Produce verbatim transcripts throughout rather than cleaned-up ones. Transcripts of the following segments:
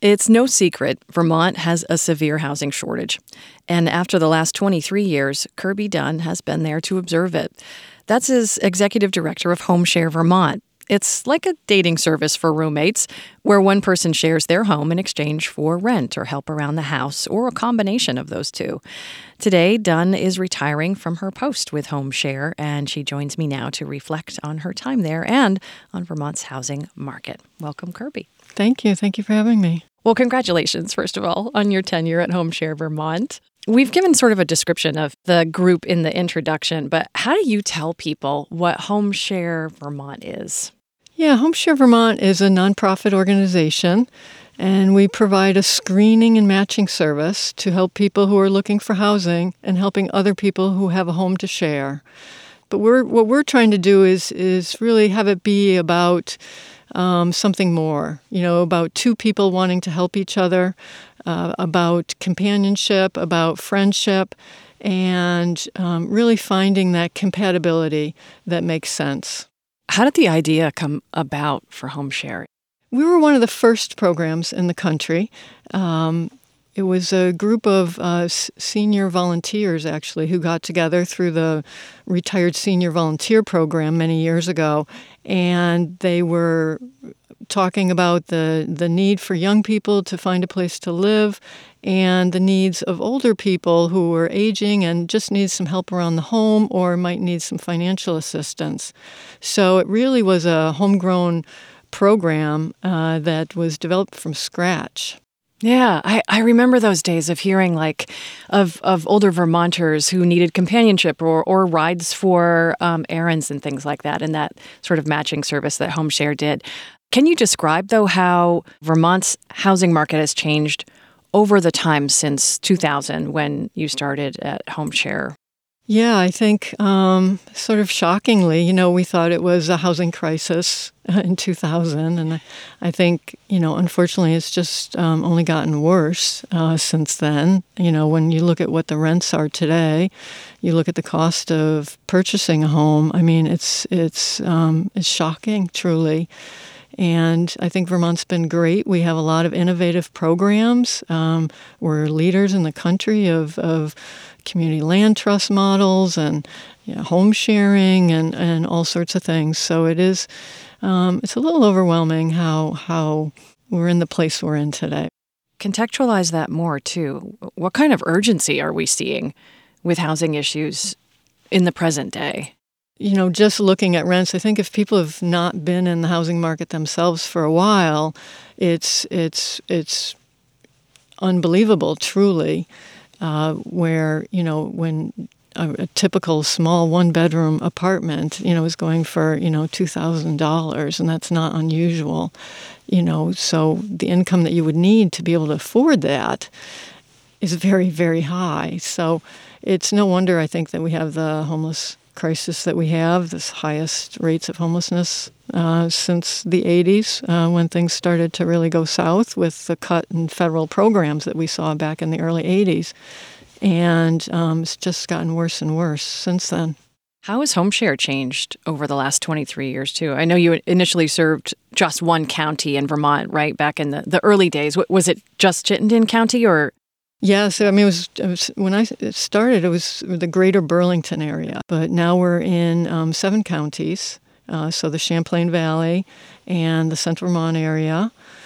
It's no secret Vermont has a severe housing shortage. And after the last twenty-three years, Kirby Dunn has been there to observe it. That's as executive director of HomeShare Vermont. It's like a dating service for roommates, where one person shares their home in exchange for rent or help around the house, or a combination of those two. Today, Dunn is retiring from her post with HomeShare, and she joins me now to reflect on her time there and on Vermont's housing market. Welcome, Kirby. Thank you. Thank you for having me. Well, congratulations, first of all, on your tenure at HomeShare Vermont. We've given sort of a description of the group in the introduction, but how do you tell people what HomeShare Vermont is? Yeah, HomeShare Vermont is a nonprofit organization, and we provide a screening and matching service to help people who are looking for housing and helping other people who have a home to share. But we're what we're trying to do is is really have it be about um, something more, you know, about two people wanting to help each other, uh, about companionship, about friendship, and um, really finding that compatibility that makes sense. How did the idea come about for HomeShare? We were one of the first programs in the country. Um, it was a group of uh, s- senior volunteers, actually, who got together through the Retired Senior Volunteer Program many years ago, and they were talking about the, the need for young people to find a place to live and the needs of older people who were aging and just need some help around the home or might need some financial assistance. So it really was a homegrown program uh, that was developed from scratch. Yeah, I, I remember those days of hearing like of, of older Vermonters who needed companionship or, or rides for um, errands and things like that, and that sort of matching service that HomeShare did. Can you describe, though, how Vermont's housing market has changed over the time since two thousand when you started at HomeShare? Yeah, I think um, sort of shockingly, you know, we thought it was a housing crisis in two thousand. And I think, you know, unfortunately, it's just um, only gotten worse uh, since then. You know, when you look at what the rents are today, you look at the cost of purchasing a home. I mean, it's it's um, it's shocking, truly. And I think Vermont's been great. We have a lot of innovative programs. Um, we're leaders in the country of, of community land trust models and you know, home sharing and, and all sorts of things. So it is, um, it's a little overwhelming how how we're in the place we're in today. Contextualize that more, too. What kind of urgency are we seeing with housing issues in the present day? You know, just looking at rents, I think if people have not been in the housing market themselves for a while, it's it's it's unbelievable, truly, uh, where, you know, when a, a typical small one-bedroom apartment, you know, is going for, you know, two thousand dollars, and that's not unusual, you know, so the income that you would need to be able to afford that is very, very high. So it's no wonder, I think, that we have the homeless crisis that we have, this highest rates of homelessness uh, since the eighties, uh, when things started to really go south with the cut in federal programs that we saw back in the early eighties. And um, it's just gotten worse and worse since then. How has HomeShare changed over the last twenty-three years, too? I know you initially served just one county in Vermont, right, back in the, the early days. Was it just Chittenden County or? Yes, I mean, it was, it was when I started, it was the greater Burlington area. But now we're in um, seven counties, uh, so the Champlain Valley and the Central Vermont area.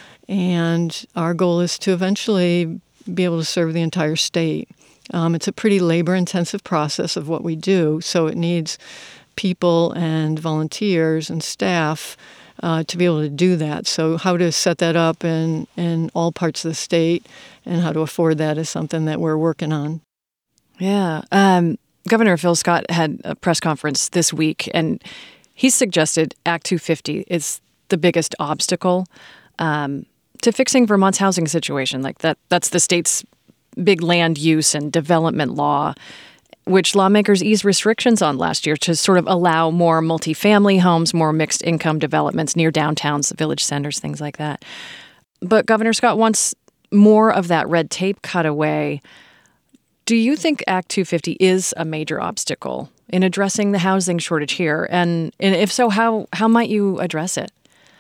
And our goal is to eventually be able to serve the entire state. Um, it's a pretty labor-intensive process of what we do, so it needs people and volunteers and staff Uh, to be able to do that. So how to set that up in, in all parts of the state and how to afford that is something that we're working on. Yeah. Um, Governor Phil Scott had a press conference this week, and he suggested Act two fifty is the biggest obstacle um, to fixing Vermont's housing situation. Like that, that's the state's big land use and development law, which lawmakers eased restrictions on last year to sort of allow more multifamily homes, more mixed income developments near downtowns, village centers, things like that. But Governor Scott wants more of that red tape cut away. Do you think Act two fifty is a major obstacle in addressing the housing shortage here? And, and if so, how how might you address it?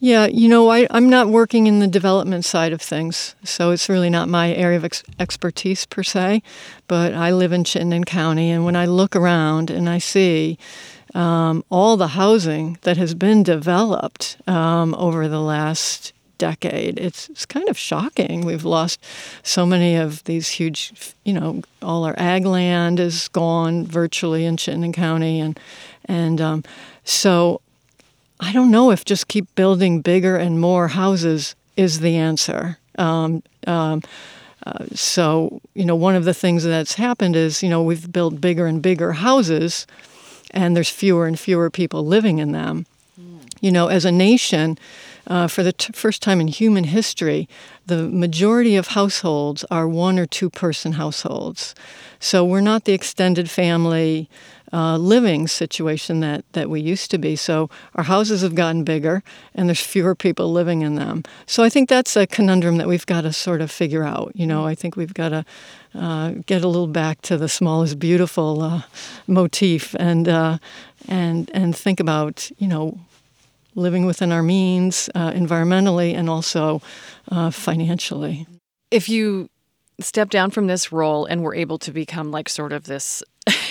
Yeah, you know, I, I'm not working in the development side of things, so it's really not my area of ex- expertise per se, but I live in Chittenden County, and when I look around and I see um, all the housing that has been developed um, over the last decade, it's, it's kind of shocking. We've lost so many of these huge, you know, all our ag land is gone virtually in Chittenden County, and, and um, so I don't know if just keep building bigger and more houses is the answer. Um, um, uh, so, you know, one of the things that's happened is, you know, we've built bigger and bigger houses, and there's fewer and fewer people living in them. Mm. You know, as a nation, uh, for the t- first time in human history, the majority of households are one or two person households. So we're not the extended family Uh, living situation that, that we used to be. So our houses have gotten bigger, and there's fewer people living in them. So I think that's a conundrum that we've got to sort of figure out. You know, I think we've got to uh, get a little back to the small is beautiful uh, motif, and uh, and and think about, you know, living within our means uh, environmentally and also uh, financially. If you step down from this role and were able to become like sort of this,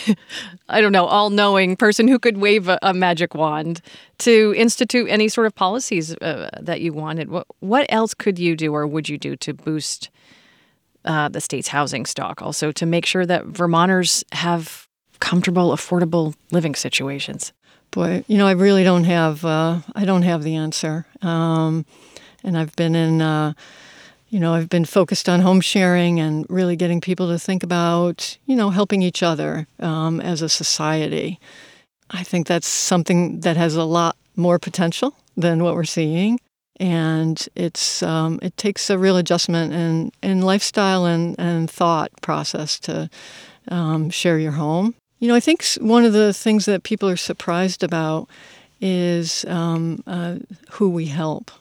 I don't know, all-knowing person who could wave a, a magic wand to institute any sort of policies uh, that you wanted, what, what else could you do or would you do to boost uh, the state's housing stock, also to make sure that Vermonters have comfortable, affordable living situations? Boy, you know, I really don't have, uh, I don't have the answer. Um, and I've been in... Uh, You know, I've been focused on home sharing and really getting people to think about, you know, helping each other um, as a society. I think that's something that has a lot more potential than what we're seeing. And it's um, it takes a real adjustment in, in lifestyle and, and thought process to um, share your home. You know, I think one of the things that people are surprised about is um, uh, who we help.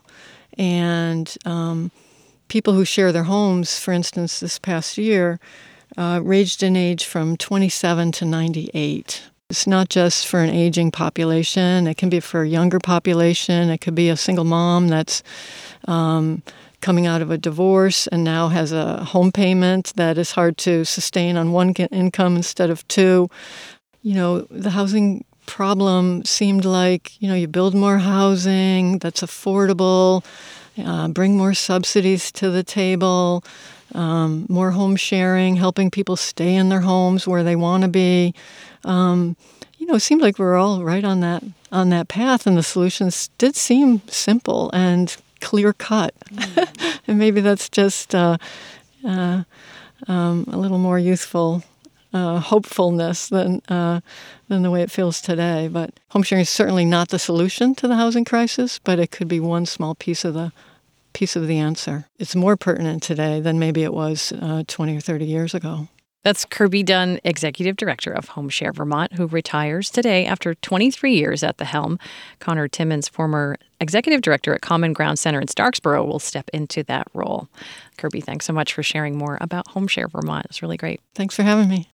And um people who share their homes, for instance, this past year, uh, ranged in age from twenty-seven to ninety-eight. It's not just for an aging population. It can be for a younger population. It could be a single mom that's um, coming out of a divorce and now has a home payment that is hard to sustain on one income instead of two. You know, the housing problem seemed like, you know, you build more housing that's affordable, Uh, bring more subsidies to the table, um, more home sharing, helping people stay in their homes where they want to be. Um, you know, it seemed like we were all right on that on that path, and the solutions did seem simple and clear cut. Mm. And maybe that's just uh, uh, um, a little more youthful uh, hopefulness than uh, than the way it feels today. But home sharing is certainly not the solution to the housing crisis, but it could be one small piece of the piece of the answer. It's more pertinent today than maybe it was uh, twenty or thirty years ago. That's Kirby Dunn, Executive Director of Home Share Vermont, who retires today after twenty-three years at the helm. Connor Timmons, former Executive Director at Common Ground Center in Starksboro, will step into that role. Kirby, thanks so much for sharing more about Home Share Vermont. It's really great. Thanks for having me.